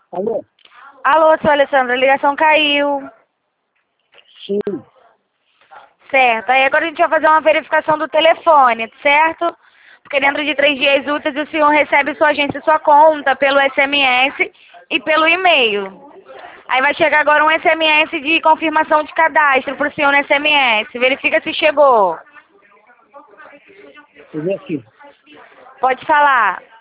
Alô? Alô, sou a Alessandra, a ligação caiu. Sim. Certo, aí agora a gente vai fazer uma verificação do telefone, certo? Porque dentro de 3 dias úteis o senhor recebe sua agência e sua conta pelo SMS e pelo e-mail. Aí vai chegar agora um SMS de confirmação de cadastro para o senhor no SMS. Verifica se chegou. Eu vi aqui. Pode falar.